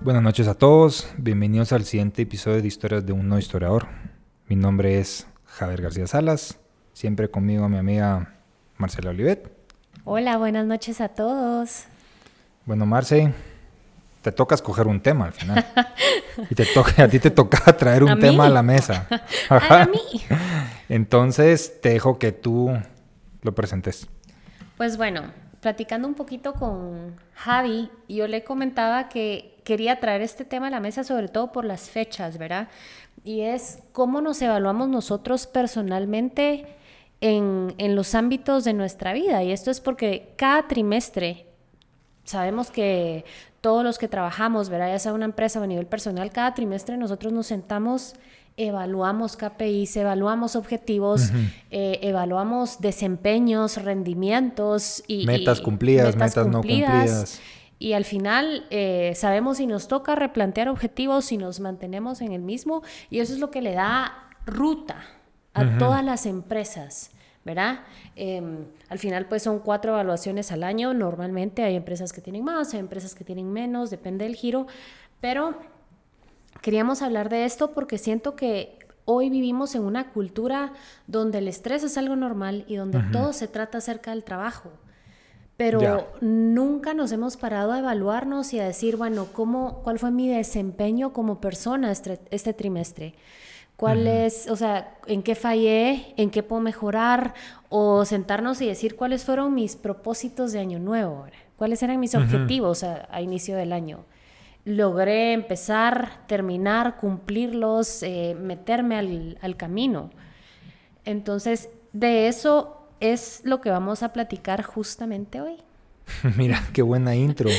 Buenas noches a todos, bienvenidos al siguiente episodio de Historias de un no historiador. Mi nombre es Javier García Salas, siempre conmigo mi amiga Marcela Olivet. Hola, buenas noches a todos. Bueno, Marce, te toca escoger un tema al final. Y a ti te toca traer un tema a la mesa. A mí. Entonces te dejo que tú lo presentes. Pues bueno, platicando un poquito con Javi, yo le comentaba que quería traer este tema a la mesa sobre todo por las fechas, ¿verdad? Y es cómo nos evaluamos nosotros personalmente en los ámbitos de nuestra vida. Y esto es porque cada trimestre, sabemos que todos los que trabajamos, ¿verdad? Ya sea una empresa o a nivel personal, cada trimestre nosotros nos sentamos, evaluamos KPIs, evaluamos objetivos, evaluamos desempeños, rendimientos metas cumplidas, metas no cumplidas. Y al final sabemos si nos toca replantear objetivos, si nos mantenemos en el mismo, y eso es lo que le da ruta a todas las empresas, ¿verdad? Al final pues son 4 evaluaciones al año, normalmente hay empresas que tienen más, hay empresas que tienen menos, depende del giro, pero queríamos hablar de esto porque siento que hoy vivimos en una cultura donde el estrés es algo normal y donde todo se trata acerca del trabajo. Pero nunca nos hemos parado a evaluarnos y a decir, bueno, ¿cuál fue mi desempeño como persona este trimestre? ¿Cuál es, o sea, en qué fallé, en qué puedo mejorar? O sentarnos y decir cuáles fueron mis propósitos de año nuevo, ¿verdad? ¿Cuáles eran mis objetivos a inicio del año? Logré empezar, terminar, cumplirlos, meterme al camino. Entonces, de eso es lo que vamos a platicar justamente hoy. Mira, qué buena intro.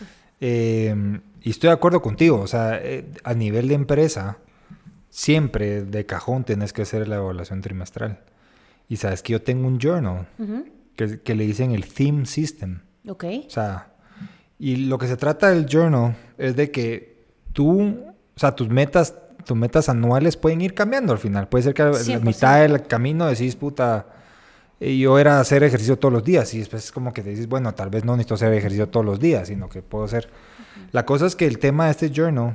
Y estoy de acuerdo contigo, o sea, a nivel de empresa, siempre de cajón tenés que hacer la evaluación trimestral. Y sabes que yo tengo un journal que le dicen el theme system. Ok. O sea, y lo que se trata del journal es de que tus metas anuales pueden ir cambiando al final. Puede ser que a la mitad del camino decís, puta, yo era hacer ejercicio todos los días. Y después es como que te dices, bueno, tal vez no necesito hacer ejercicio todos los días, sino que puedo hacer... La cosa es que el tema de este journal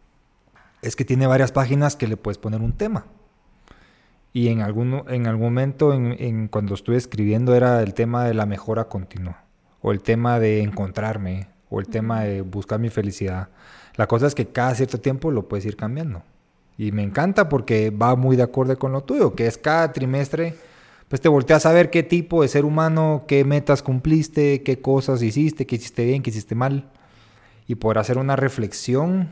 es que tiene varias páginas que le puedes poner un tema. Y en algún momento, cuando estuve escribiendo, era el tema de la mejora continua. O el tema de encontrarme. O el tema de buscar mi felicidad. La cosa es que cada cierto tiempo lo puedes ir cambiando. Y me encanta porque va muy de acuerdo con lo tuyo, que es cada trimestre, pues te volteas a ver qué tipo de ser humano, qué metas cumpliste, qué cosas hiciste, qué hiciste bien, qué hiciste mal. Y poder hacer una reflexión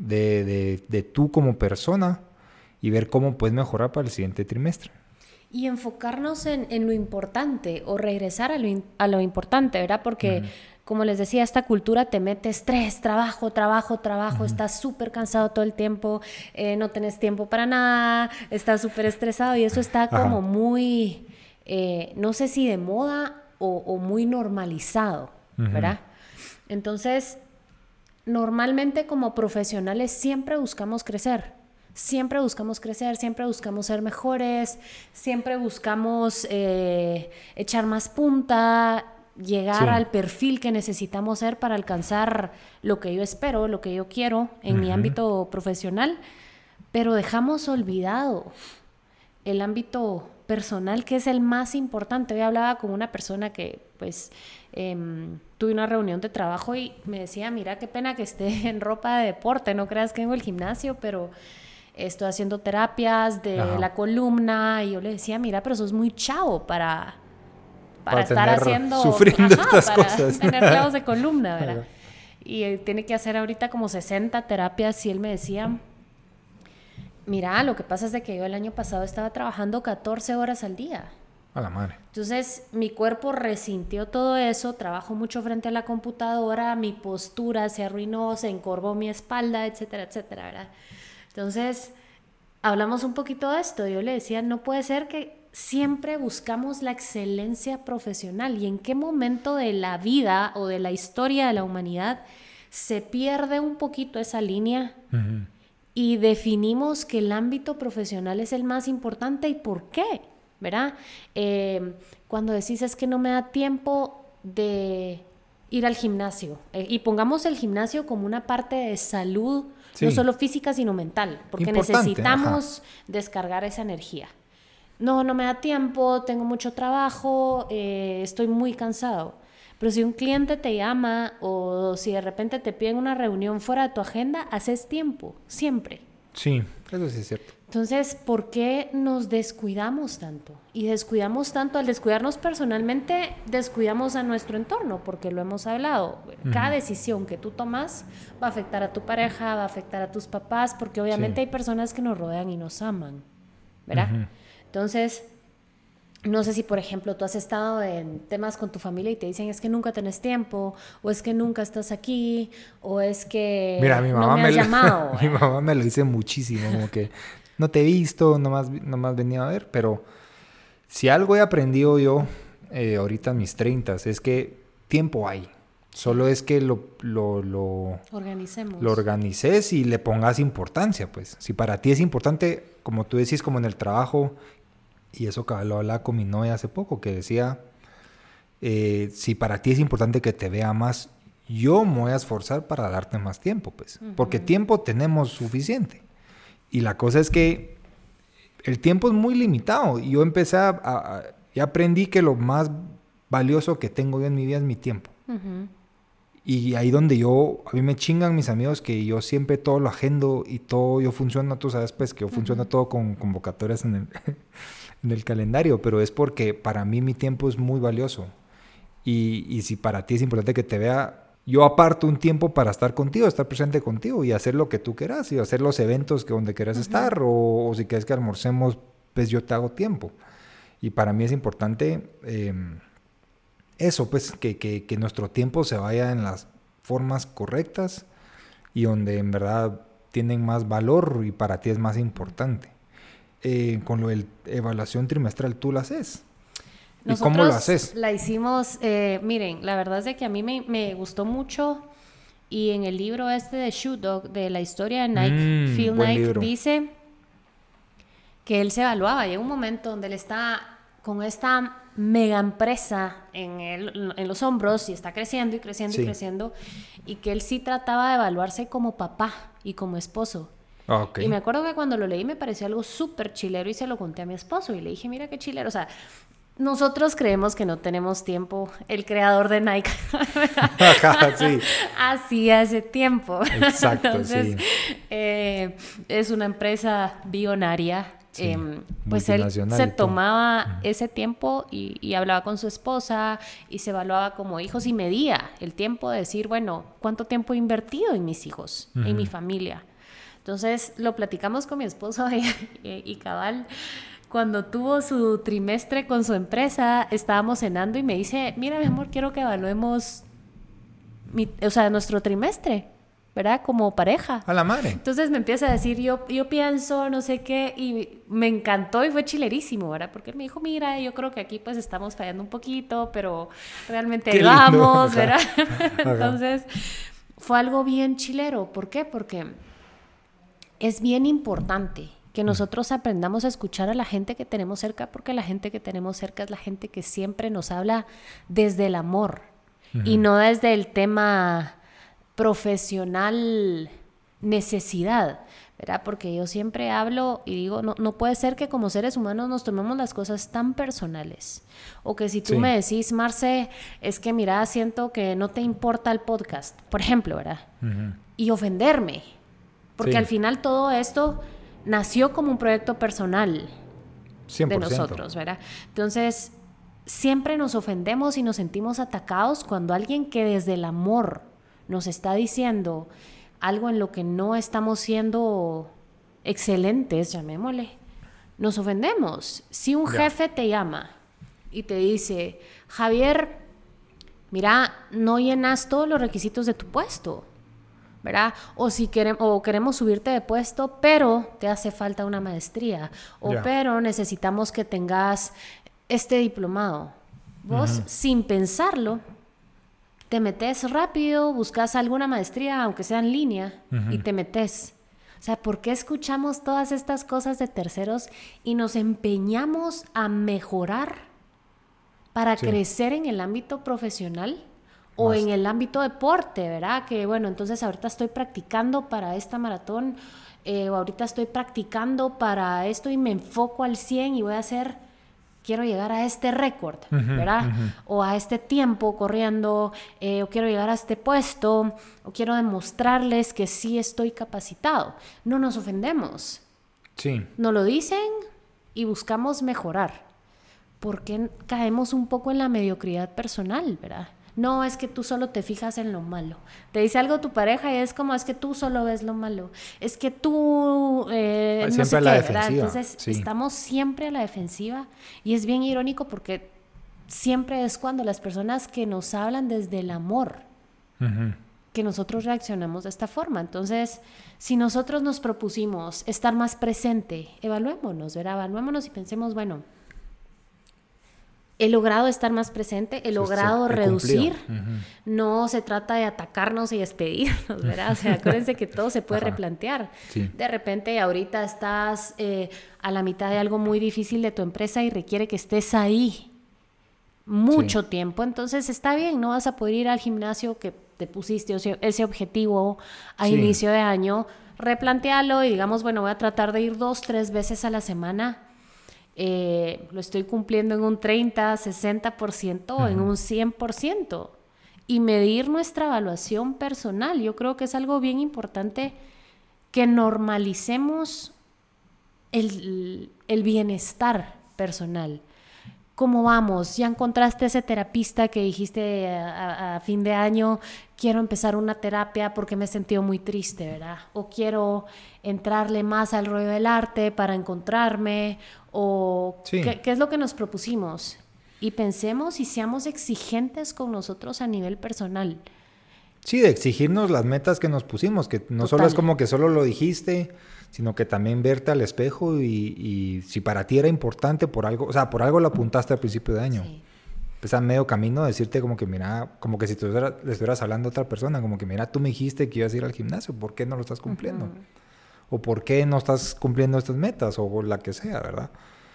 de tú como persona y ver cómo puedes mejorar para el siguiente trimestre. Y enfocarnos en lo importante o regresar a lo importante, ¿verdad? Porque, como les decía, esta cultura te mete estrés, trabajo, estás súper cansado todo el tiempo, no tenés tiempo para nada, estás súper estresado y eso está como muy, no sé si de moda o muy normalizado, ¿verdad? Entonces, normalmente como profesionales siempre buscamos crecer. Siempre buscamos crecer, siempre buscamos ser mejores, siempre buscamos echar más punta, llegar al perfil que necesitamos ser para alcanzar lo que yo espero, lo que yo quiero en mi ámbito profesional, pero dejamos olvidado el ámbito personal, que es el más importante. Hoy hablaba con una persona que pues tuve una reunión de trabajo y me decía, mira qué pena que esté en ropa de deporte, no creas que vengo al gimnasio, pero estoy haciendo terapias de la columna. Y yo le decía, mira, pero sos muy chavo para estar sufriendo estas para cosas. tener clavos de columna, ¿verdad? Y tiene que hacer ahorita como 60 terapias. Y él me decía, mira, lo que pasa es de que yo el año pasado estaba trabajando 14 horas al día. A la madre. Entonces mi cuerpo resintió todo eso, trabajo mucho frente a la computadora, mi postura se arruinó, se encorvó mi espalda, etcétera, etcétera, ¿verdad? Entonces hablamos un poquito de esto. Yo le decía, no puede ser que siempre buscamos la excelencia profesional. ¿Y en qué momento de la vida o de la historia de la humanidad se pierde un poquito esa línea y definimos que el ámbito profesional es el más importante? ¿Y por qué? ¿Verdad? Cuando decís es que no me da tiempo de ir al gimnasio. Y pongamos el gimnasio como una parte de salud, Sí. no solo física, sino mental, porque Importante, necesitamos descargar esa energía. No me da tiempo, tengo mucho trabajo, estoy muy cansado. Pero si un cliente te llama o si de repente te piden una reunión fuera de tu agenda, haces tiempo, siempre. Sí, eso sí es cierto. Entonces, ¿por qué nos descuidamos tanto? Y descuidamos tanto, al descuidarnos personalmente, descuidamos a nuestro entorno, porque lo hemos hablado. Cada decisión que tú tomas va a afectar a tu pareja, va a afectar a tus papás, porque obviamente hay personas que nos rodean y nos aman, ¿verdad? Entonces, no sé si, por ejemplo, tú has estado en temas con tu familia y te dicen es que nunca tenés tiempo, o es que nunca estás aquí, o es que Mira, mi mamá no me has llamado. mi mamá me lo dice muchísimo, como que no te he visto, no me has venido a ver, pero si algo he aprendido yo ahorita en mis 30 es que tiempo hay. Solo es que lo Organicemos. Lo organices y le pongas importancia, pues. Si para ti es importante, como tú decís, como en el trabajo, y eso que lo hablaba con mi novia hace poco, que decía, si para ti es importante que te vea más, yo me voy a esforzar para darte más tiempo, pues. Porque tiempo tenemos suficiente. Y la cosa es que el tiempo es muy limitado. Y yo empecé y aprendí que lo más valioso que tengo yo en mi vida es mi tiempo. Y ahí donde a mí me chingan mis amigos que yo siempre todo lo agendo y todo, yo funciono, tú sabes pues que yo funciono todo con convocatorias en el calendario, pero es porque para mí mi tiempo es muy valioso. Y si para ti es importante que te vea, yo aparto un tiempo para estar contigo, estar presente contigo y hacer lo que tú quieras y hacer los eventos donde quieras estar o si quieres que almorcemos, pues yo te hago tiempo. Y para mí es importante eso, pues que nuestro tiempo se vaya en las formas correctas y donde en verdad tienen más valor y para ti es más importante. Con lo de evaluación trimestral, ¿tú la haces? ¿Y cómo lo haces? La hicimos, miren, la verdad es de que a mí me gustó mucho y en el libro este de Shoe Dog, de la historia de Nike, Phil Knight libro. dice que él se evaluaba. Llega un momento donde él está con esta mega empresa en los hombros y está creciendo y creciendo y creciendo, y que él sí trataba de evaluarse como papá y como esposo. Okay. Y me acuerdo que cuando lo leí me pareció algo súper chilero y se lo conté a mi esposo y le dije, mira qué chilero, o sea, nosotros creemos que no tenemos tiempo. El creador de Nike sí. así hace tiempo. Exacto. Entonces, sí. Es una empresa billonaria. Sí, pues él se tomaba ese tiempo y hablaba con su esposa y se evaluaba como hijos y medía el tiempo de decir, bueno, ¿cuánto tiempo he invertido en mis hijos, en mi familia? Entonces lo platicamos con mi esposo y cabal, cuando tuvo su trimestre con su empresa, estábamos cenando y me dice, mira mi amor, quiero que evaluemos nuestro trimestre, ¿verdad? Como pareja. A la madre. Entonces me empieza a decir, yo pienso, no sé qué, y me encantó y fue chilerísimo, ¿verdad? Porque él me dijo, mira, yo creo que aquí pues estamos fallando un poquito, pero realmente ahí vamos, ¿verdad? Entonces fue algo bien chilero. ¿Por qué? Porque es bien importante que nosotros aprendamos a escuchar a la gente que tenemos cerca, porque la gente que tenemos cerca es la gente que siempre nos habla desde el amor y no desde el tema profesional necesidad, ¿verdad? Porque yo siempre hablo y digo, no puede ser que como seres humanos nos tomemos las cosas tan personales. O que si tú me decís, Marce, es que mira, siento que no te importa el podcast, por ejemplo, ¿verdad? Y ofenderme. Porque al final todo esto nació como un proyecto personal 100%. de nosotros, ¿verdad? Entonces, siempre nos ofendemos y nos sentimos atacados cuando alguien que desde el amor nos está diciendo algo en lo que no estamos siendo excelentes, llamémosle, nos ofendemos. Si un jefe te llama y te dice, Javier, mira, no llenas todos los requisitos de tu puesto, ¿verdad? O queremos subirte de puesto, pero te hace falta una maestría, pero necesitamos que tengas este diplomado. Vos, sin pensarlo, te metes rápido, buscas alguna maestría, aunque sea en línea, y te metes. O sea, ¿por qué escuchamos todas estas cosas de terceros y nos empeñamos a mejorar para crecer en el ámbito profesional O más. en el ámbito deporte, ¿verdad? Que bueno, entonces ahorita estoy practicando para esta maratón, o ahorita estoy practicando para esto y me enfoco al 100 y voy a hacer, quiero llegar a este récord, ¿verdad? O a este tiempo corriendo, o quiero llegar a este puesto, o quiero demostrarles que sí estoy capacitado. No nos ofendemos. Sí. Nos lo dicen y buscamos mejorar. Porque caemos un poco en la mediocridad personal, ¿verdad? No, es que tú solo te fijas en lo malo. Te dice algo tu pareja y es como, es que tú solo ves lo malo. Es que tú no sé a la qué, defensiva. ¿verdad? Entonces Sí. estamos siempre a la defensiva y es bien irónico porque siempre es cuando las personas que nos hablan desde el amor que nosotros reaccionamos de esta forma. Entonces, si nosotros nos propusimos estar más presente, evaluémonos, ¿verdad? Evaluémonos y pensemos, bueno, he logrado estar más presente, he logrado reducir. No se trata de atacarnos y despedirnos, ¿verdad? O sea, acuérdense que todo se puede replantear. Sí. De repente, ahorita estás a la mitad de algo muy difícil de tu empresa y requiere que estés ahí mucho tiempo. Entonces, está bien, no vas a poder ir al gimnasio que te pusiste ese objetivo a inicio de año. Replantéalo y digamos, bueno, voy a tratar de ir 2-3 veces a la semana. Lo estoy cumpliendo en un 30, 60% o en un 100%. Y medir nuestra evaluación personal. Yo creo que es algo bien importante que normalicemos el bienestar personal. ¿Cómo vamos? ¿Ya encontraste ese terapista que dijiste a fin de año? Quiero empezar una terapia porque me he sentido muy triste, ¿verdad? O quiero entrarle más al rollo del arte para encontrarme. O ¿qué es lo que nos propusimos? Y pensemos y seamos exigentes con nosotros a nivel personal. Sí, de exigirnos las metas que nos pusimos, que no solo es como que solo lo dijiste, sino que también verte al espejo y si para ti era importante por algo, o sea, por algo lo apuntaste al principio de año. Sí. Pues a medio camino decirte como que mira, como que si tú le estuvieras hablando a otra persona, como que mira, tú me dijiste que ibas a ir al gimnasio, ¿por qué no lo estás cumpliendo? O ¿por qué no estás cumpliendo estas metas? O la que sea, ¿verdad?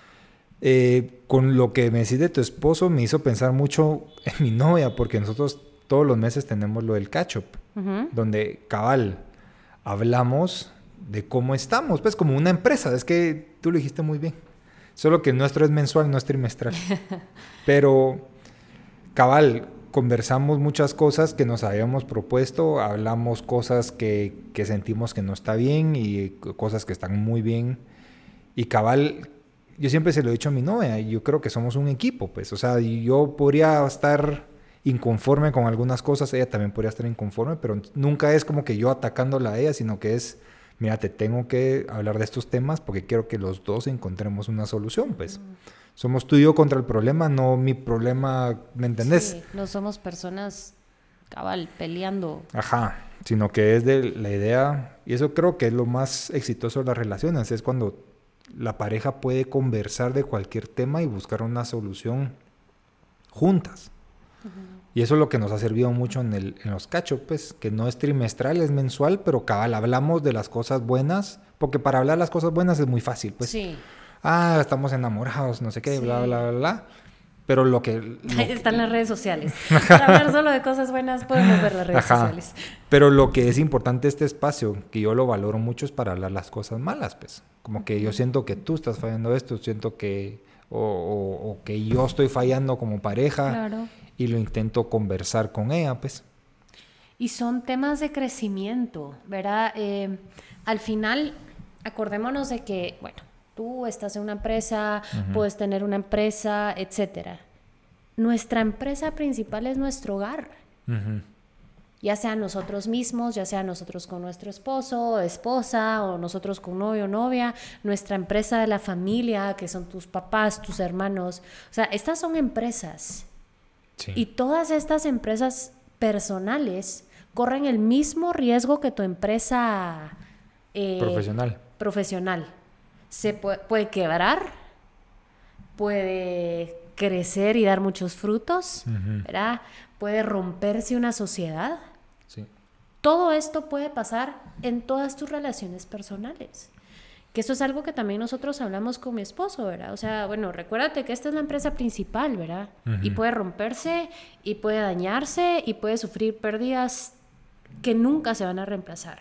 Con lo que me decís de tu esposo me hizo pensar mucho en mi novia, porque nosotros todos los meses tenemos lo del catch-up, donde cabal hablamos de cómo estamos, pues como una empresa, es que tú lo dijiste muy bien, solo que el nuestro es mensual, no es trimestral, pero cabal, conversamos muchas cosas que nos habíamos propuesto, hablamos cosas que sentimos que no está bien y cosas que están muy bien, y cabal, yo siempre se lo he dicho a mi novia, yo creo que somos un equipo, pues, o sea, yo podría estar inconforme con algunas cosas, ella también podría estar inconforme, pero nunca es como que yo atacándola a ella, sino que es, mira, te tengo que hablar de estos temas porque quiero que los dos encontremos una solución, pues. Somos tú y yo contra el problema, no mi problema, ¿me entendés? Sí, no somos personas, cabal, peleando. Ajá, sino que es de la idea, y eso creo que es lo más exitoso de las relaciones, es cuando la pareja puede conversar de cualquier tema y buscar una solución juntas. Y eso es lo que nos ha servido mucho en los catch-up, pues, que no es trimestral, es mensual, pero cabal, hablamos de las cosas buenas, porque para hablar las cosas buenas es muy fácil, pues. Sí. Estamos enamorados, no sé qué, bla, bla, bla, bla. Pero lo que... Ahí están las redes sociales. Para hablar solo de cosas buenas podemos ver las redes sociales. Pero lo que es importante este espacio, que yo lo valoro mucho, es para hablar las cosas malas, pues. Como que yo siento que tú estás fallando esto, siento que... O que yo estoy fallando como pareja. Claro. Y lo intento conversar con ella, pues. Y son temas de crecimiento, ¿verdad? Al final, acordémonos de que, bueno, tú estás en una empresa, puedes tener una empresa, etcétera. Nuestra empresa principal es nuestro hogar. Ya sea nosotros mismos, ya sea nosotros con nuestro esposo o esposa, o nosotros con novio o novia, nuestra empresa de la familia, que son tus papás, tus hermanos. O sea, estas son empresas. Sí. Y todas estas empresas personales corren el mismo riesgo que tu empresa profesional. Se puede quebrar, puede crecer y dar muchos frutos, ¿verdad? Puede romperse una sociedad. Sí. Todo esto puede pasar en todas tus relaciones personales. Que eso es algo que también nosotros hablamos con mi esposo, ¿verdad? O sea, bueno, recuérdate que esta es la empresa principal, ¿verdad? Y puede romperse, y puede dañarse, y puede sufrir pérdidas que nunca se van a reemplazar.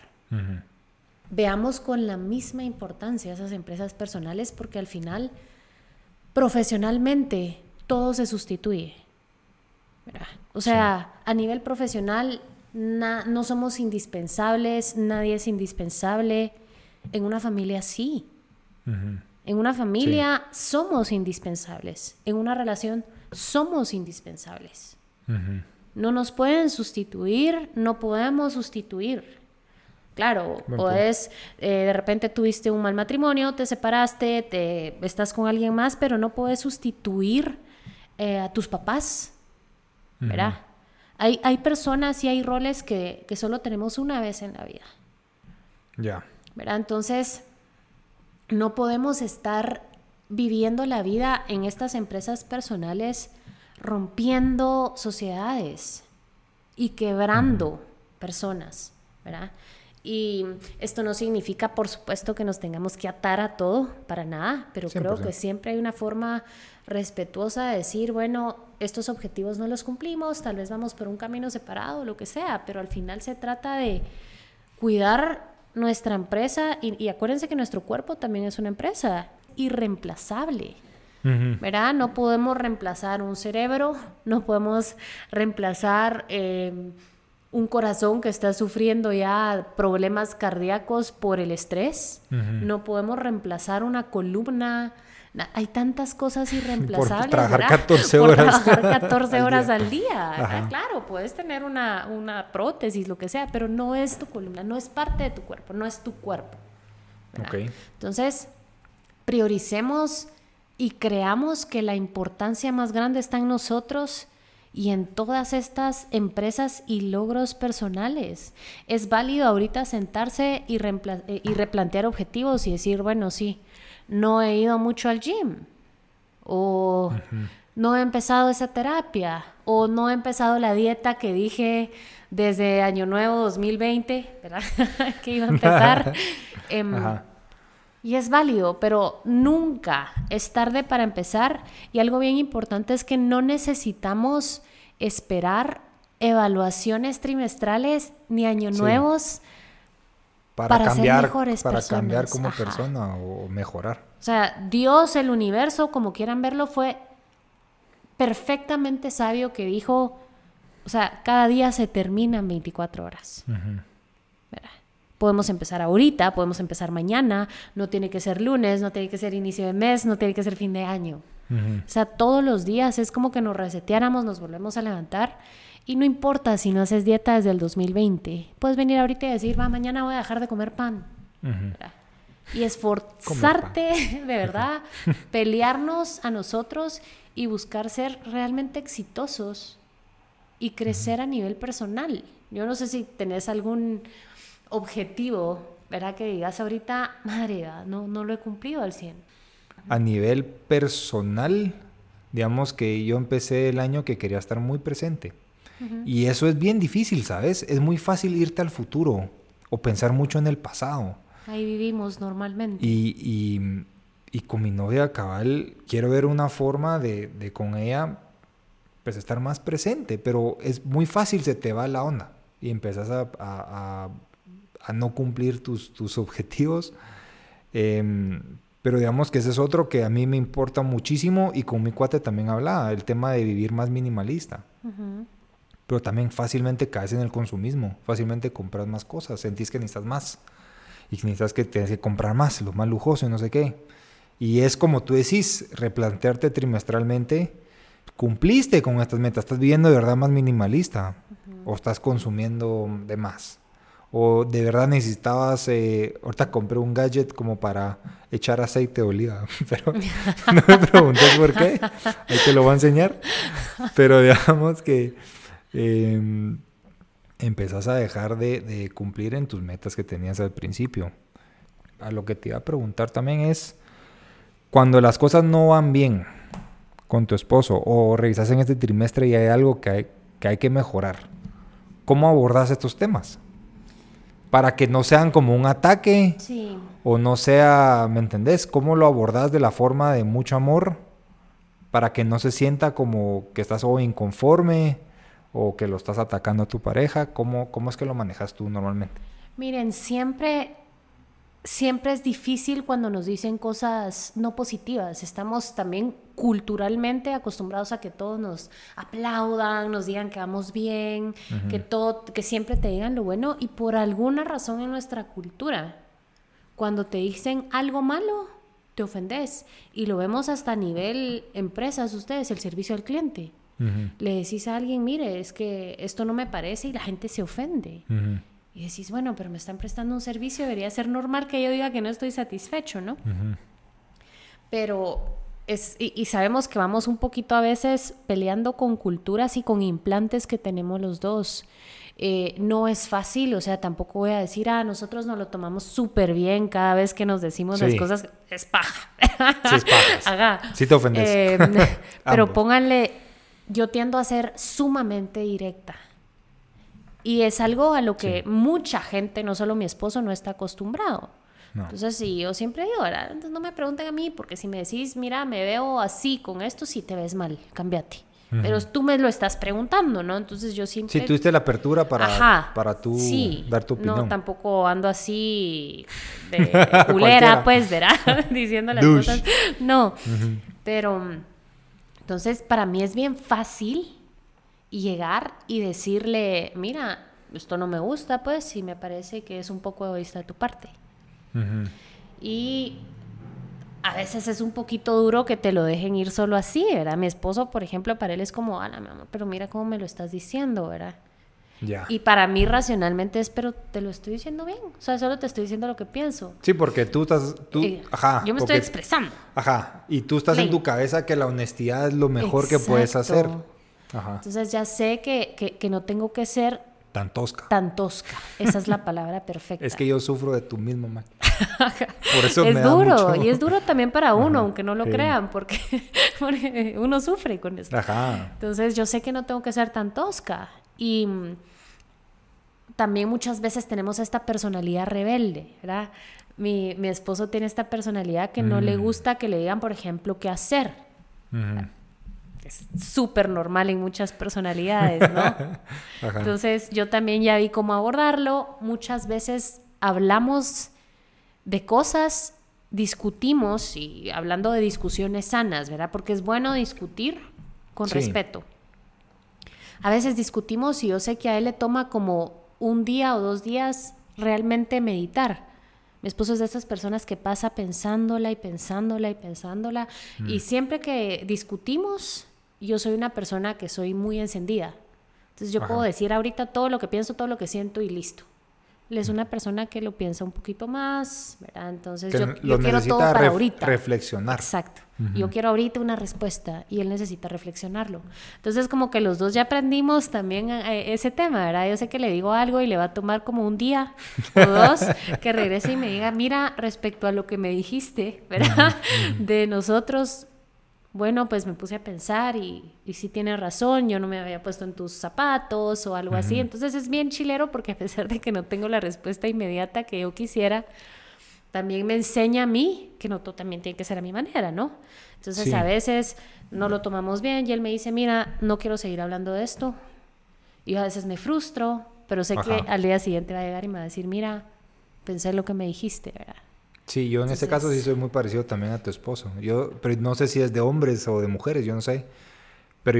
Veamos con la misma importancia esas empresas personales, porque al final, profesionalmente, todo se sustituye, ¿verdad? O sea, a nivel profesional, no somos indispensables, nadie es indispensable. En una familia sí. En una familia somos indispensables. En una relación somos indispensables. No nos pueden sustituir, no podemos sustituir. Claro, puedes, de repente tuviste un mal matrimonio, te separaste, estás con alguien más, pero no puedes sustituir a tus papás, ¿verdad? Hay personas y hay roles que solo tenemos una vez en la vida. Ya. ¿Verdad? Entonces, no podemos estar viviendo la vida en estas empresas personales rompiendo sociedades y quebrando personas, ¿verdad? Y esto no significa, por supuesto, que nos tengamos que atar a todo, para nada, pero 100%. Creo que siempre hay una forma respetuosa de decir, bueno, estos objetivos no los cumplimos, tal vez vamos por un camino separado, lo que sea, pero al final se trata de cuidar nuestra empresa, y acuérdense que nuestro cuerpo también es una empresa irreemplazable, ¿verdad? No podemos reemplazar un cerebro, no podemos reemplazar un corazón que está sufriendo ya problemas cardíacos por el estrés, no podemos reemplazar una columna. Hay tantas cosas irreemplazables, por trabajar, ¿verdad? 14 horas. Por trabajar 14 horas al día. Claro, puedes tener una prótesis, lo que sea, pero no es tu columna, no es parte de tu cuerpo, no es tu cuerpo. Okay. Entonces, prioricemos y creamos que la importancia más grande está en nosotros y en todas estas empresas y logros personales. Es válido ahorita sentarse y replantear objetivos y decir, bueno, sí, no he ido mucho al gym, o no he empezado esa terapia, o no he empezado la dieta que dije desde Año Nuevo 2020, ¿verdad? que iba a empezar. Y es válido, pero nunca es tarde para empezar. Y algo bien importante es que no necesitamos esperar evaluaciones trimestrales ni año nuevos para cambiar, ser mejores personas. Para cambiar como persona o mejorar. O sea, Dios, el universo, como quieran verlo, fue perfectamente sabio que dijo, o sea, cada día se termina en 24 horas. ¿Verdad? Podemos empezar ahorita, podemos empezar mañana, no tiene que ser lunes, no tiene que ser inicio de mes, no tiene que ser fin de año. O sea, todos los días es como que nos reseteáramos, nos volvemos a levantar. Y no importa si no haces dieta desde el 2020. Puedes venir ahorita y decir, mañana voy a dejar de comer pan. Y esforzarte, de verdad, pelearnos a nosotros y buscar ser realmente exitosos y crecer a nivel personal. Yo no sé si tenés algún objetivo, ¿verdad? Que digas ahorita, madre, no lo he cumplido al 100. A nivel personal, digamos que yo empecé el año que quería estar muy presente. Y eso es bien difícil, ¿sabes? Es muy fácil irte al futuro o pensar mucho en el pasado. Ahí vivimos normalmente. Y con mi novia cabal, quiero ver una forma de con ella pues estar más presente, pero es muy fácil, se te va la onda y empiezas a no cumplir tus objetivos. Pero digamos que ese es otro que a mí me importa muchísimo y con mi cuate también hablaba, el tema de vivir más minimalista. Pero también fácilmente caes en el consumismo, fácilmente compras más cosas, sentís que necesitas más y que necesitas que tienes que comprar más, lo más lujoso y no sé qué. Y es como tú decís, replantearte trimestralmente, cumpliste con estas metas, estás viviendo de verdad más minimalista o estás consumiendo de más. O de verdad necesitabas, ahorita compré un gadget como para echar aceite de oliva, pero no me preguntes por qué, ahí te lo voy a enseñar. Pero digamos que empezás a dejar de cumplir en tus metas que tenías al principio. A lo que te iba a preguntar también es, cuando las cosas no van bien con tu esposo o revisas en este trimestre y hay algo que hay que mejorar, ¿cómo abordas estos temas? Para que no sean como un ataque o no sea, ¿me entendés? ¿Cómo lo abordás de la forma de mucho amor para que no se sienta como que estás o inconforme o que lo estás atacando a tu pareja? ¿Cómo es que lo manejas tú normalmente? Miren, siempre es difícil cuando nos dicen cosas no positivas. Estamos también culturalmente acostumbrados a que todos nos aplaudan, nos digan que vamos bien, que siempre te digan lo bueno, y por alguna razón en nuestra cultura, cuando te dicen algo malo, te ofendes. Y lo vemos hasta a nivel empresas, ustedes, el servicio al cliente. Le decís a alguien, mire, es que esto no me parece, y la gente se ofende. Y decís, bueno, pero me están prestando un servicio, debería ser normal que yo diga que no estoy satisfecho, ¿no? Pero y sabemos que vamos un poquito a veces peleando con culturas y con implantes que tenemos los dos. No es fácil, o sea, tampoco voy a decir, nosotros nos lo tomamos súper bien cada vez que nos decimos las cosas, es paja. Sí, es paja. Sí te ofendes. Pero pónganle, yo tiendo a ser sumamente directa. Y es algo a lo que mucha gente, no solo mi esposo, no está acostumbrado. No. Entonces, sí, yo siempre digo, ¿verdad? Entonces no me pregunten a mí, porque si me decís, mira, me veo así con esto, sí te ves mal, cámbiate. Pero tú me lo estás preguntando, ¿no? Entonces yo siempre... Sí, tuviste la apertura para tú dar tu opinión. No, tampoco ando así de culera, pues, ¿verdad? Diciendo las cosas. No, pero... Entonces, para mí es bien fácil llegar y decirle, mira, esto no me gusta, pues, y me parece que es un poco egoísta de tu parte. Y a veces es un poquito duro que te lo dejen ir solo así, ¿verdad? Mi esposo, por ejemplo, para él es como, mi amor, pero mira cómo me lo estás diciendo, ¿verdad? Y para mí racionalmente es, pero te lo estoy diciendo bien, o sea, solo te estoy diciendo lo que pienso. Sí, porque tú yo me estoy expresando. Y tú estás en tu cabeza que la honestidad es lo mejor que puedes hacer. Entonces ya sé que no tengo que ser tan tosca. Esa es la palabra perfecta. Es que yo sufro de tu mismo mal. Por eso es me duro, da mucho... y es duro también para uno, aunque no lo crean, porque uno sufre con esto. Entonces yo sé que no tengo que ser tan tosca. Y también muchas veces tenemos esta personalidad rebelde, ¿verdad? Mi esposo tiene esta personalidad que no le gusta que le digan, por ejemplo, qué hacer. Es súper normal en muchas personalidades, ¿no? Entonces yo también ya vi cómo abordarlo. Muchas veces hablamos de cosas, discutimos, y hablando de discusiones sanas, ¿verdad? Porque es bueno discutir con respeto. A veces discutimos y yo sé que a él le toma como un día o 2 días realmente meditar. Mi esposo es de esas personas que pasa pensándola y pensándola y pensándola. Y siempre que discutimos, yo soy una persona que soy muy encendida. Entonces yo puedo decir ahorita todo lo que pienso, todo lo que siento y listo. Él es una persona que lo piensa un poquito más, ¿verdad? Entonces yo quiero todo para ahorita. Reflexionar. Exacto. Yo quiero ahorita una respuesta y él necesita reflexionarlo. Entonces como que los dos ya aprendimos también ese tema, ¿verdad? Yo sé que le digo algo y le va a tomar como un día o 2 que regrese y me diga, mira, respecto a lo que me dijiste, ¿verdad? De nosotros... Bueno, pues me puse a pensar y sí tienes razón, yo no me había puesto en tus zapatos o algo así. Entonces es bien chilero porque a pesar de que no tengo la respuesta inmediata que yo quisiera, también me enseña a mí que no todo también tiene que ser a mi manera, ¿no? Entonces a veces no lo tomamos bien y él me dice, mira, no quiero seguir hablando de esto. Y yo a veces me frustro, pero sé que al día siguiente va a llegar y me va a decir, mira, pensé lo que me dijiste, ¿verdad? Sí, yo en ese caso sí soy muy parecido también a tu esposo. Pero no sé si es de hombres o de mujeres, yo no sé. Pero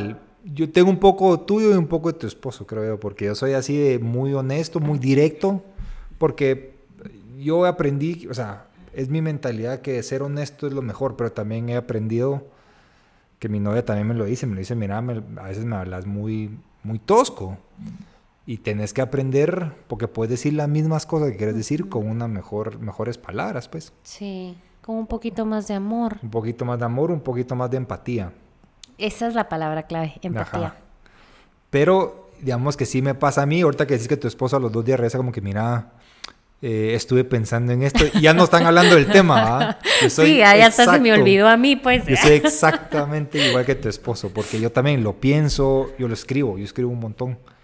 yo tengo un poco tuyo y un poco de tu esposo, creo yo. Porque yo soy así de muy honesto, muy directo. Porque yo aprendí, o sea, es mi mentalidad que ser honesto es lo mejor. Pero también he aprendido, que mi novia también me lo dice, mira, a veces me hablas muy, muy tosco. Y tenés que aprender, porque puedes decir las mismas cosas que quieres decir con mejores palabras, pues. Sí, con un poquito más de amor. Un poquito más de amor, un poquito más de empatía. Esa es la palabra clave, empatía. Pero, digamos que sí me pasa a mí, ahorita que decís que tu esposo a los 2 días regresa como que, mira, estuve pensando en esto, y ya no están hablando del tema, ¿verdad? Sí, ya hasta se me olvidó a mí, pues. Yo soy exactamente igual que tu esposo, porque yo también lo pienso, yo escribo un montón.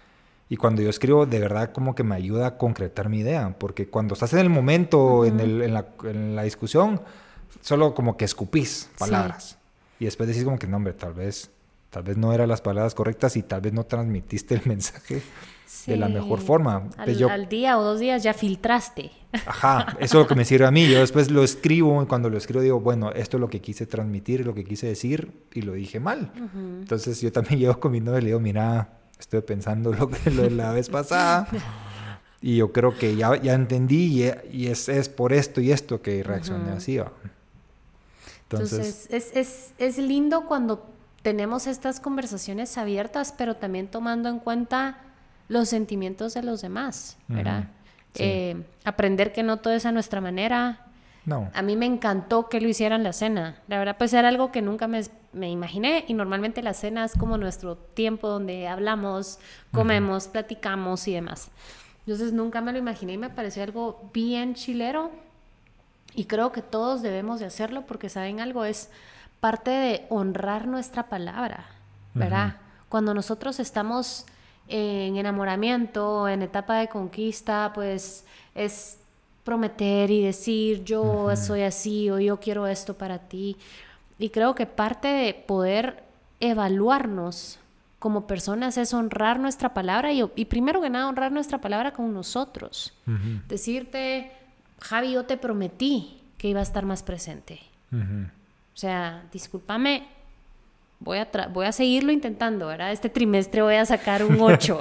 Y cuando yo escribo, de verdad como que me ayuda a concretar mi idea. Porque cuando estás en el momento, en la discusión, solo como que escupís palabras. Y después decís como que, no, hombre, tal vez no eran las palabras correctas y tal vez no transmitiste el mensaje de la mejor forma. Al día o 2 días ya filtraste. Ajá, eso es lo que me sirve a mí. Yo después lo escribo y cuando lo escribo digo, bueno, esto es lo que quise transmitir, lo que quise decir y lo dije mal. Entonces yo también llego con mi novia y le digo, mira, estoy pensando lo de la vez pasada y yo creo que ya entendí y es por esto y esto que reaccioné así. ¿Va? Entonces es lindo cuando tenemos estas conversaciones abiertas, pero también tomando en cuenta los sentimientos de los demás, ¿verdad? Sí. Aprender que no todo es a nuestra manera. No. A mí me encantó que lo hicieran la cena. La verdad, pues era algo que nunca me imaginé. Y normalmente la cena es como nuestro tiempo donde hablamos, comemos, platicamos y demás. Entonces nunca me lo imaginé y me pareció algo bien chilero. Y creo que todos debemos de hacerlo porque, ¿saben algo? Es parte de honrar nuestra palabra, ¿verdad? Cuando nosotros estamos en enamoramiento, en etapa de conquista, pues es prometer y decir yo soy así o yo quiero esto para ti. Y creo que parte de poder evaluarnos como personas es honrar nuestra palabra y primero que nada honrar nuestra palabra con nosotros. Decirte, Javi, yo te prometí que iba a estar más presente. O sea, discúlpame, voy a seguirlo intentando, ¿verdad? Este trimestre voy a sacar un 8.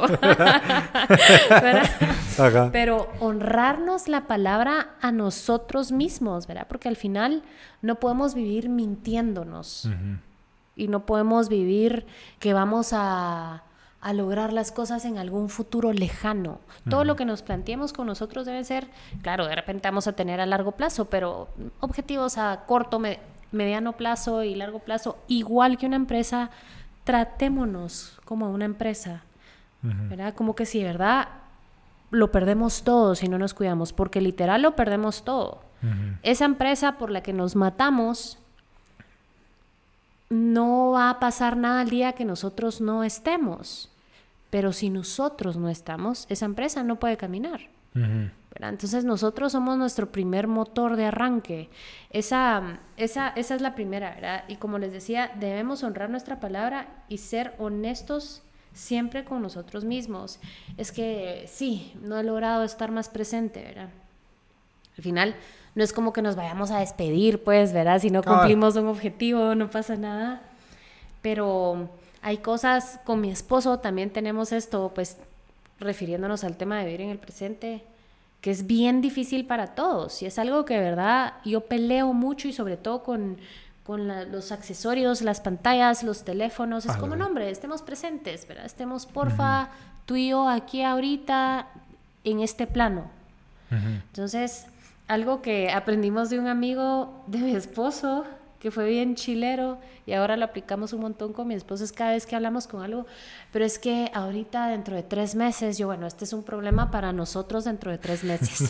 Pero honrarnos la palabra a nosotros mismos, ¿verdad? Porque al final no podemos vivir mintiéndonos. Y no podemos vivir que vamos a lograr las cosas en algún futuro lejano. Todo lo que nos planteemos con nosotros debe ser, claro, de repente vamos a tener a largo plazo, pero objetivos a corto, mediano plazo y largo plazo, igual que una empresa, tratémonos como una empresa, ¿verdad? Como que si de verdad lo perdemos todo si no nos cuidamos, porque literal lo perdemos todo. Esa empresa por la que nos matamos, no va a pasar nada el día que nosotros no estemos, pero si nosotros no estamos, esa empresa no puede caminar. Entonces nosotros somos nuestro primer motor de arranque. Esa es la primera, ¿verdad? Y como les decía, debemos honrar nuestra palabra y ser honestos siempre con nosotros mismos. Es que sí, no he logrado estar más presente, ¿verdad? Al final no es como que nos vayamos a despedir, pues, ¿verdad? Si no cumplimos un objetivo, no pasa nada. Pero hay cosas, con mi esposo también tenemos esto, pues, refiriéndonos al tema de vivir en el presente, que es bien difícil para todos. Y es algo que de verdad yo peleo mucho y sobre todo con los accesorios, las pantallas, los teléfonos. Es como, no, hombre, estemos presentes, ¿verdad? Estemos, porfa, tú y yo aquí ahorita en este plano. Entonces, algo que aprendimos de un amigo de mi esposo, que fue bien chilero, y ahora lo aplicamos un montón con mi esposo, es cada vez que hablamos con algo, pero es que ahorita dentro de 3 meses, este es un problema para nosotros dentro de 3 meses,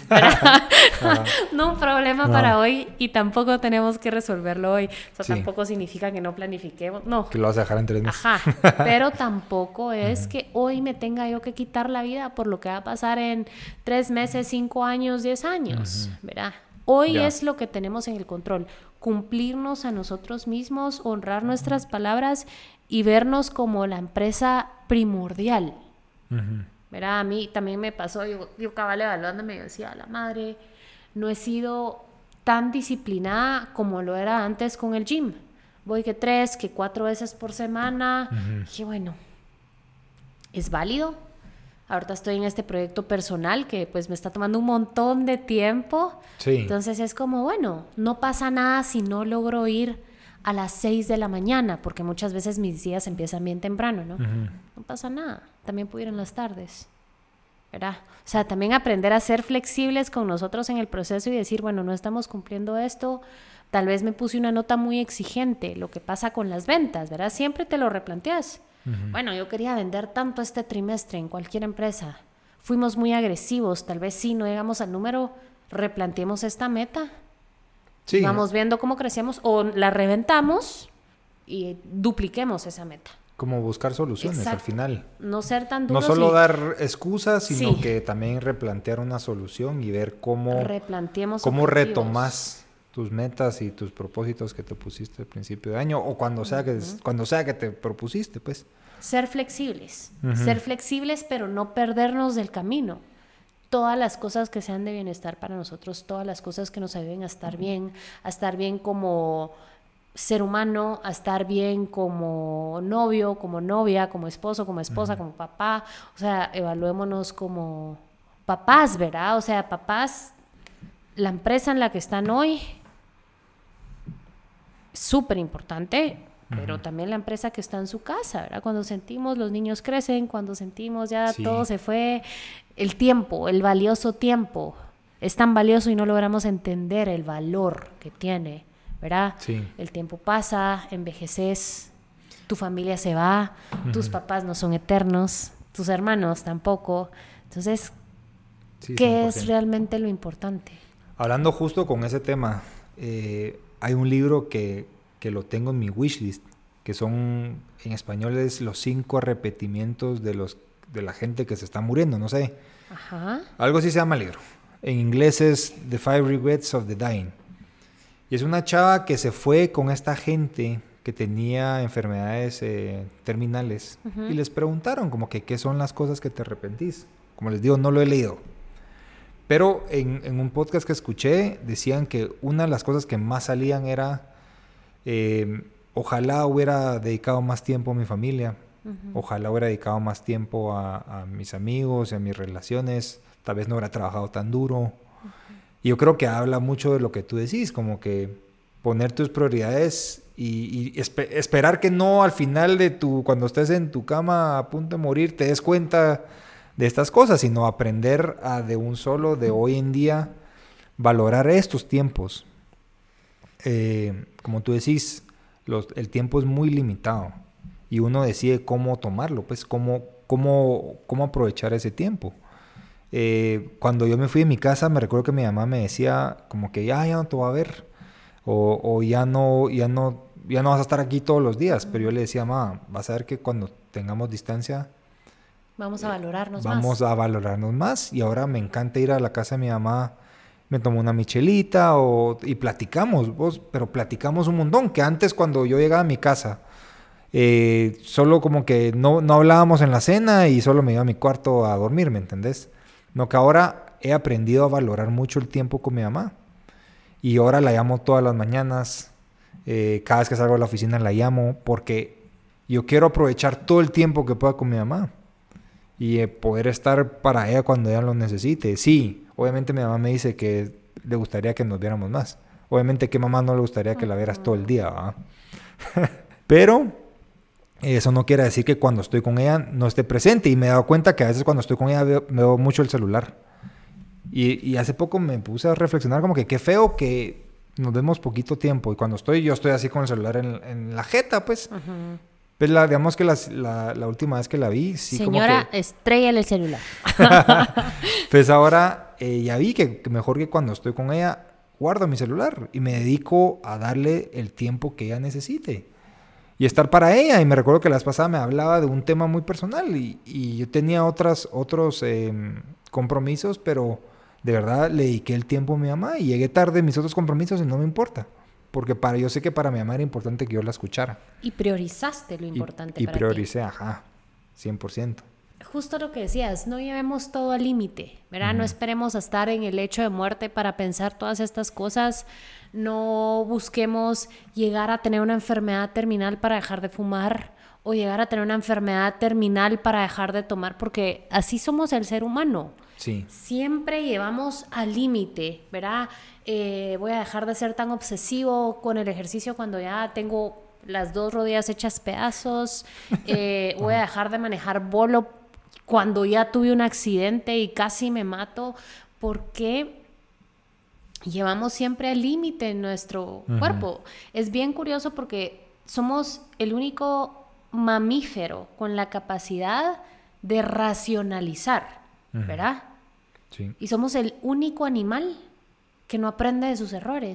no un problema para hoy, y tampoco tenemos que resolverlo hoy, o sea, tampoco significa que no planifiquemos, no. Que lo vas a dejar en 3 meses. Pero tampoco es que hoy me tenga yo que quitar la vida por lo que va a pasar en 3 meses, 5 años, 10 años, ¿verdad? Hoy es lo que tenemos en el control, cumplirnos a nosotros mismos, honrar nuestras palabras y vernos como la empresa primordial. ¿Verdad? A mí también me pasó, yo cabal evaluándome, yo decía, a la madre, no he sido tan disciplinada como lo era antes con el gym. Voy que 3, que 4 veces por semana. Dije, bueno, ¿es válido? Ahorita estoy en este proyecto personal que pues me está tomando un montón de tiempo. Sí. Entonces es como, bueno, no pasa nada si no logro ir a las 6 de la mañana, porque muchas veces mis días empiezan bien temprano, ¿no? No pasa nada. También puedo ir en las tardes, ¿verdad? O sea, también aprender a ser flexibles con nosotros en el proceso y decir, bueno, no estamos cumpliendo esto. Tal vez me puse una nota muy exigente, lo que pasa con las ventas, ¿verdad? Siempre te lo replanteas. Bueno, yo quería vender tanto este trimestre en cualquier empresa. Fuimos muy agresivos, tal vez sí, no llegamos al número, replanteemos esta meta. Vamos viendo cómo crecemos o la reventamos y dupliquemos esa meta. Como buscar soluciones. Exacto. Al final. No ser tan duros. No solo dar excusas, sino que también replantear una solución y ver cómo retomas tus metas y tus propósitos que te pusiste al principio de año o cuando sea que te propusiste, pues. Ser flexibles. Ser flexibles, pero no perdernos del camino. Todas las cosas que sean de bienestar para nosotros, todas las cosas que nos ayuden a estar bien como ser humano, a estar bien como novio, como novia, como esposo, como esposa, como papá. O sea, evaluémonos como papás, ¿verdad? O sea, papás, la empresa en la que están hoy, súper importante, pero también la empresa que está en su casa, ¿verdad? Cuando sentimos los niños crecen, cuando sentimos ya todo se fue, el tiempo, el valioso tiempo, es tan valioso y no logramos entender el valor que tiene, ¿verdad? Sí. El tiempo pasa, envejeces, tu familia se va, tus papás no son eternos, tus hermanos tampoco. Entonces, ¿qué 100%. Es realmente lo importante? Hablando justo con ese tema, hay un libro que lo tengo en mi wishlist, que son, en español es los 5 arrepentimientos de la gente que se está muriendo, no sé. Ajá. Algo así se llama el libro. En inglés es The 5 Regrets of the Dying. Y es una chava que se fue con esta gente que tenía enfermedades terminales y les preguntaron como que qué son las cosas que te arrepentís. Como les digo, no lo he leído. Pero en un podcast que escuché decían que una de las cosas que más salían era ojalá hubiera dedicado más tiempo a mi familia, ojalá hubiera dedicado más tiempo a mis amigos y a mis relaciones, tal vez no hubiera trabajado tan duro. Y yo creo que habla mucho de lo que tú decís, como que poner tus prioridades y esperar que no al final cuando estés en tu cama a punto de morir te des cuenta de estas cosas, sino aprender de hoy en día, valorar estos tiempos. Como tú decís, el tiempo es muy limitado y uno decide cómo tomarlo, pues cómo aprovechar ese tiempo. Cuando yo me fui de mi casa, me recuerdo que mi mamá me decía como que ya no te voy a ver o ya no vas a estar aquí todos los días, pero yo le decía, mamá, vas a ver que cuando tengamos distancia vamos a valorarnos más. Y ahora me encanta ir a la casa de mi mamá, me tomo una michelita y platicamos, pero platicamos un montón, que antes cuando yo llegaba a mi casa, solo como que no hablábamos en la cena y solo me iba a mi cuarto a dormir, ¿me entendés? No, que ahora he aprendido a valorar mucho el tiempo con mi mamá. Y ahora la llamo todas las mañanas, cada vez que salgo de la oficina la llamo, porque yo quiero aprovechar todo el tiempo que pueda con mi mamá. Y poder estar para ella cuando ella lo necesite. Sí, obviamente mi mamá me dice que le gustaría que nos viéramos más. Obviamente que mamá no le gustaría que la vieras todo el día, ¿verdad? Pero eso no quiere decir que cuando estoy con ella no esté presente. Y me he dado cuenta que a veces cuando estoy con ella veo mucho el celular. Y hace poco me puse a reflexionar como que qué feo que nos vemos poquito tiempo. Y cuando yo estoy así con el celular en la jeta, pues... Pues digamos que la última vez que la vi, sí, señora, como que... estrella el celular. Pues ahora ya vi que mejor que cuando estoy con ella, guardo mi celular y me dedico a darle el tiempo que ella necesite. Y estar para ella. Y me recuerdo que la vez pasada me hablaba de un tema muy personal y yo tenía otros compromisos, pero de verdad le dediqué el tiempo a mi mamá y llegué tarde a mis otros compromisos y no me importa. Porque yo sé que para mi mamá era importante que yo la escuchara. Y priorizaste lo importante para ti. Y prioricé, 100%. Justo lo que decías, no llevemos todo al límite, ¿verdad? No esperemos a estar en el lecho de muerte para pensar todas estas cosas. No busquemos llegar a tener una enfermedad terminal para dejar de fumar o llegar a tener una enfermedad terminal para dejar de tomar, porque así somos el ser humano. Sí. Siempre llevamos al límite, ¿verdad? Voy a dejar de ser tan obsesivo con el ejercicio cuando ya tengo las 2 rodillas hechas pedazos. Voy a dejar de manejar bolo cuando ya tuve un accidente y casi me mato. Porque llevamos siempre al límite en nuestro cuerpo. Es bien curioso porque somos el único mamífero con la capacidad de racionalizar, ¿verdad? Sí. Y somos el único animal que no aprende de sus errores.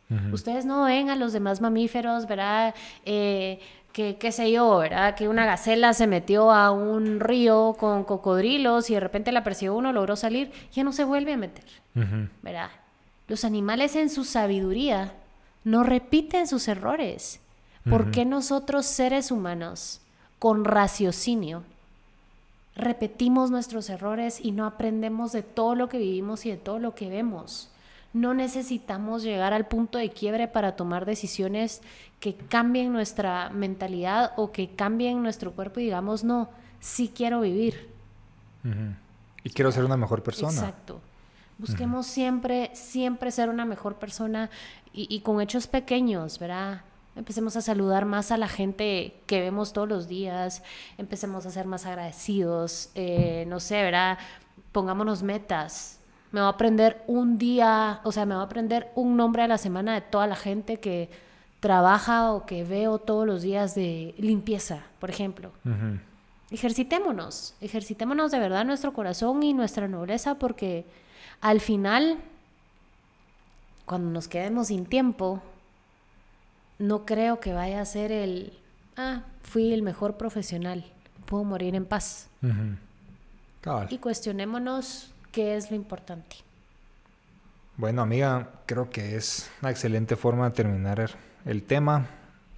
Ustedes no ven a los demás mamíferos, ¿verdad? Qué sé yo, ¿verdad? Que una gacela se metió a un río con cocodrilos y de repente la persiguió uno, logró salir, ya no se vuelve a meter, ¿verdad? Los animales en su sabiduría no repiten sus errores. ¿Por qué nosotros, seres humanos, con raciocinio, repetimos nuestros errores y no aprendemos de todo lo que vivimos y de todo lo que vemos? No necesitamos llegar al punto de quiebre para tomar decisiones que cambien nuestra mentalidad o que cambien nuestro cuerpo y digamos, no, sí quiero vivir. Y quiero ser una mejor persona. Exacto. Busquemos siempre ser una mejor persona y con hechos pequeños, ¿verdad? Empecemos a saludar más a la gente que vemos todos los días, empecemos a ser más agradecidos, no sé, ¿verdad? Pongámonos metas. Me voy a aprender un día, o sea, me voy a aprender un nombre a la semana de toda la gente que trabaja o que veo todos los días de limpieza, por ejemplo. Ejercitémonos de verdad nuestro corazón y nuestra nobleza, porque al final, cuando nos quedemos sin tiempo, no creo que vaya a ser fui el mejor profesional, puedo morir en paz. Y cuestionémonos qué es lo importante. Bueno, amiga, creo que es una excelente forma de terminar el tema.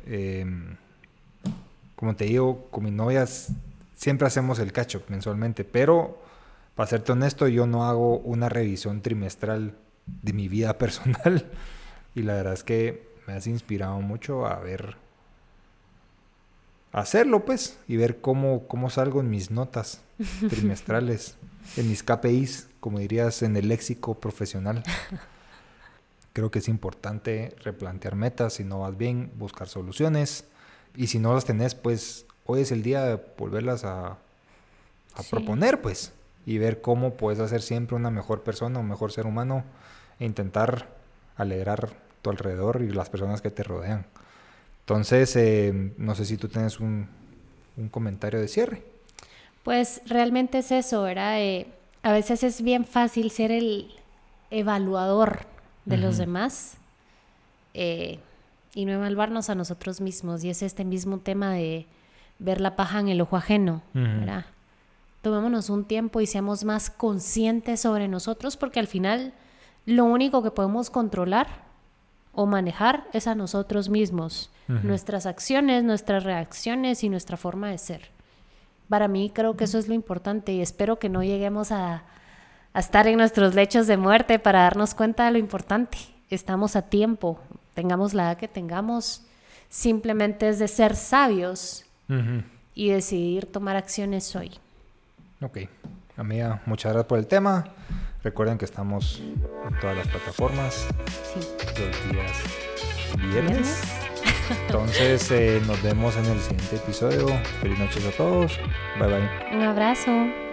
Como te digo, con mi novia siempre hacemos el catch-up mensualmente, pero para serte honesto, yo no hago una revisión trimestral de mi vida personal y la verdad es que me has inspirado mucho a hacerlo, pues, y ver cómo salgo en mis notas trimestrales, en mis KPIs, como dirías en el léxico profesional. Creo que es importante replantear metas. Si no vas bien, buscar soluciones. Y si no las tenés, pues hoy es el día de volverlas a proponer, pues. Y ver cómo puedes hacer siempre una mejor persona, un mejor ser humano. E intentar alegrar tu alrededor y las personas que te rodean. Entonces, no sé si tú tienes un comentario de cierre. Pues realmente es eso, ¿verdad? A veces es bien fácil ser el evaluador de los demás y no evaluarnos a nosotros mismos. Y es este mismo tema de ver la paja en el ojo ajeno, ¿verdad? Tomémonos un tiempo y seamos más conscientes sobre nosotros, porque al final lo único que podemos controlar o manejar es a nosotros mismos, nuestras acciones, nuestras reacciones y nuestra forma de ser. Para mí creo que eso es lo importante y espero que no lleguemos a estar en nuestros lechos de muerte para darnos cuenta de lo importante. Estamos a tiempo, tengamos la edad que tengamos, simplemente es de ser sabios y decidir tomar acciones hoy. Ok, amiga, muchas gracias por el tema. Recuerden que estamos en todas las plataformas, los días viernes. Entonces nos vemos en el siguiente episodio. Feliz noches a todos. Bye bye. Un abrazo.